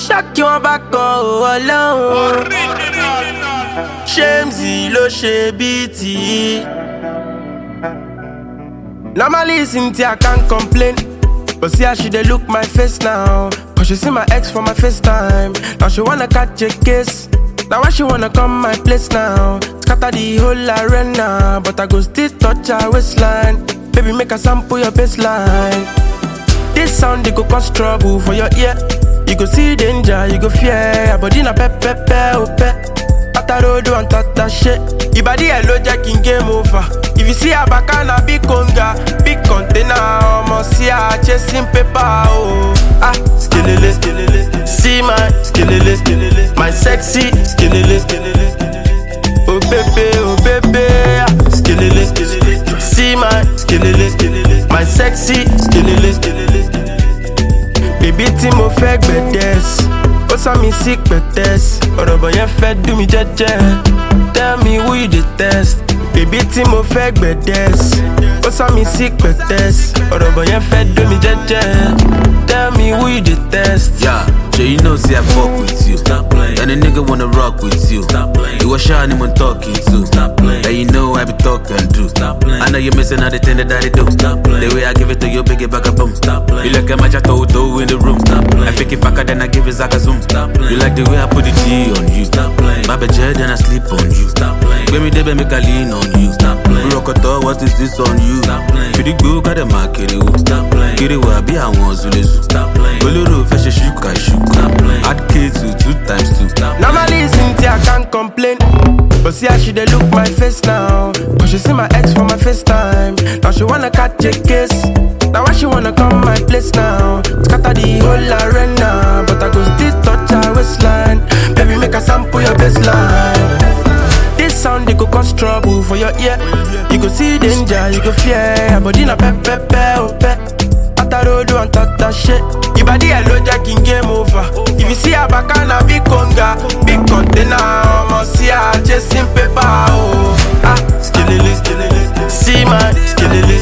Shock you back alone. Shamesy lo she BT. Normally Cynthia I can't complain, but see how she dey look my face now. Cause she see my ex for my FaceTime. Now she wanna catch a kiss. Now why she wanna come my place now? Scatter the whole arena, but I go still touch her waistline. Baby make a sample your baseline. This sound they go cause trouble for your ear. You go see danger, you go fear. Your body na pepe oh pe. Atarodo and tata shit. Your body hello jacking game over. If you see a bacana big conga, big container, almost see her chasing paper oh. Ah, skillele, skillele. See my skillele, my sexy skillele. Oh baby, ah, skillele, skillele. See my skillele, my sexy skillele. Baby tí mo fẹ́ gbẹ̀dẹ̀s, ó sá mi sí pẹ̀tẹ́s. Ọ̀rọ̀ bọ̀ yẹn fẹ́ dùn mí jẹ́jẹ́. Tell me who you detest. Baby tí mo fẹ́ gbẹ̀dẹ̀s, ó sá mi sí pẹ̀tẹ́s. Ọ̀rọ̀ bọ̀ yẹn fẹ́ dùn mí jẹ́jẹ́. Tell me who you detest. Yeah, so you know see I fuck with you. Stop playing. And a nigga wanna rock with you. Stop playing. You was shy anyone talking to. Stop playing. And you know I be talking to. Stop playing. I know you're missing all the thing that I do. Stop playing. The way I give it to you, big it back a boom. Stop playing. You look at my chateau in the room. Stop playing. I think if I could then I give it Zaka zoom. Stop playing. You like the way I put the G on you. Stop playing. My bed then I sleep on you. Stop playing. When me there, make a lean on you. Stop playing. Rokoto, what is this on you? Stop playing. Pretty good, got the market. Stop playing. Get it where I be, I want to lose. Stop playing. Bolero, fashion, shuka. Stop playing. Add K to 2 times 2. Stop playing. Normally Cynthia I can't complain, but see how she dey look my face now. Cause she see my ex for my FaceTime. Now she wanna catch a kiss. Now why she wanna come my place now? Scatter the whole arena, but I go still touch her waistline. Baby make a sample your baseline. This sound they go cause trouble for your ear. You go see danger, you go fear. Your body na pepe oh pe. Atarodo and tata shit. Your body hello jacking game over. If you see a bacana big conga, big container, almost see her chasing paper oh. Ah, skillele, skillele. See my skillele.